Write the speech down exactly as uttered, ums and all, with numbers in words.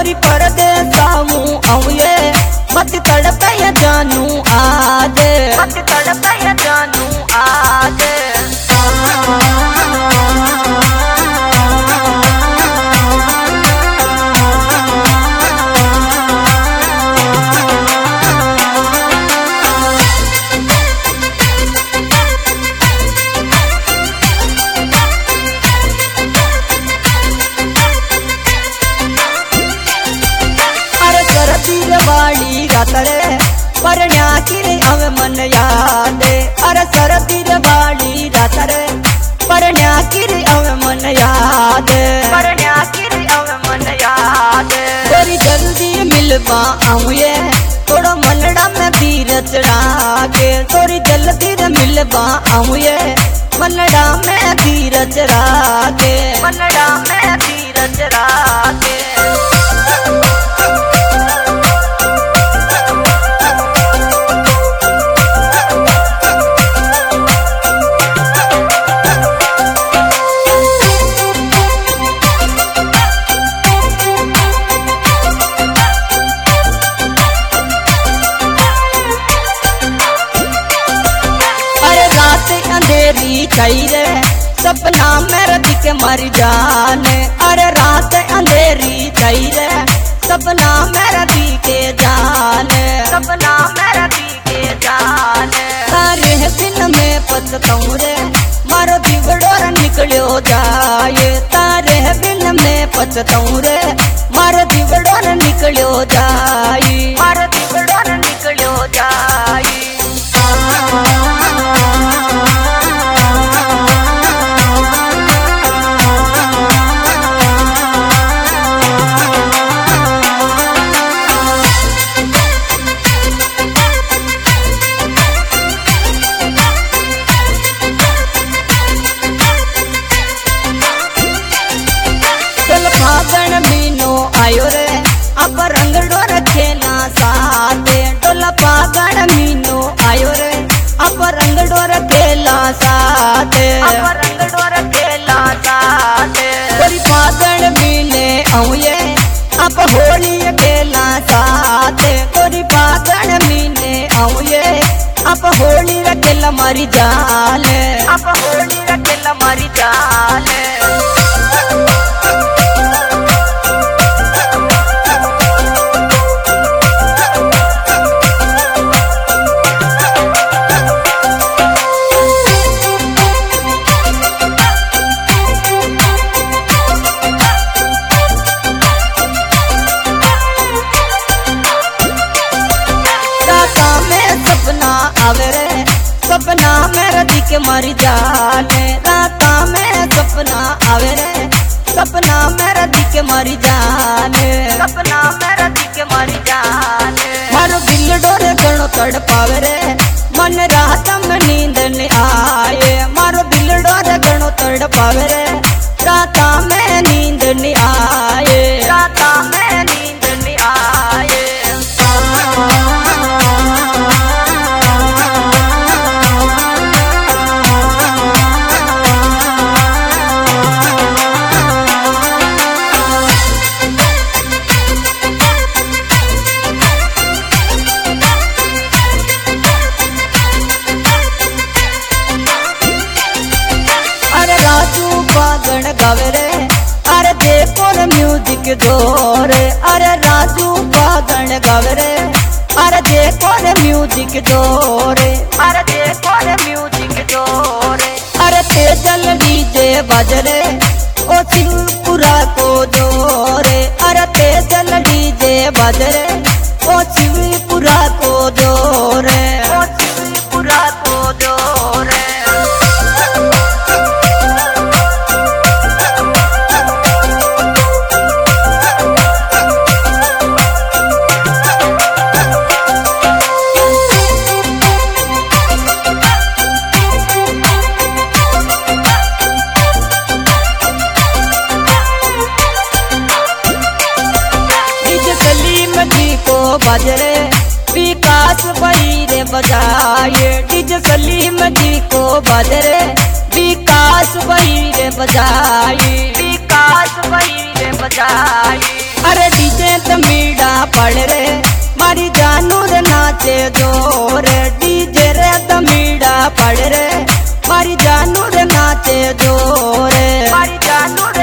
गोरी परदेसा हूँ आऊए मत तड़पे या जानू आज मत तड़पे या जानू आज। वाली रातरे परण्या की अव मन याद अरे सरतीर वाली रातरे परण्या की अव मन याद परण्या की अव मन याद। गोरी जल्दी मिलवा आऊए थोड़ा मनड़ा में धीर चढ़ा के थोड़ी जल्दी मिलवा आऊए मनड़ा में धीर चढ़ा के मनड़ा में धीर चढ़ा के। अंधेरी चाहिए सपना मेरा दिख मर जाने अरे रात अंधेरी चाहिए सपना मेरा दिखे जाने सपना मेरा दिखे जाने। सारे दिन में पछताऊं रे मारो दिवड़ोर निकलो जाए तारे दिन में पछताऊं रे मारो दिवड़ोर निकलो जाए मारो दिवड़ोर निकलो जाए। फागण बीनो आयो रे अब रंगड़ो रखे ना साथे डोला फागण बीनो आयो रे अब रंगड़ो रखेला साथे अब रंगड़ो रखेला साथे। गोरी फागण बीने आऊए अब होली खेला साथे गोरी फागण बीने आऊए अब होली रखेला मरी जाले अब होली रखेला मरी जाले। सपना आवे रे सपना मेरा दिख मर जाने राता में सपना आवे रे सपना मेरा दिख मर जाने सपना मेरा दिख मर जाने। मारो दिल डोरे गणो तड़ पावे रे मन रात में नींद न आए मारो दिल डोरे गणो तड़ पावे रे राता में नींद न आए राता में नींद न आए। राजू पागण गावे रे अरे देखो रे म्यूजिक जोरे अरे राजू पागण गावे रे अरे देखो रे म्यूजिक जोरे अरे देखो रे म्यूजिक जोरे। अरे तेजल डीजे बजरे ओ शिवपुरा को जोरे अरे तेजल डीजे बजरे ओ शिवपुरा को जोरे ओ शिवपुरा को जोरे। बजरे विकास भाई रे बजाए डीजे सलीम जी को बजरे विकास भाई रे बजाए विकास भाई रे बजाए। अरे डीजे मीडा पड़ रे मारी जानू रे नाचे जोर डीजे रे मीडा पड़ रे मारी जानू रे नाचे जोर मारी जानू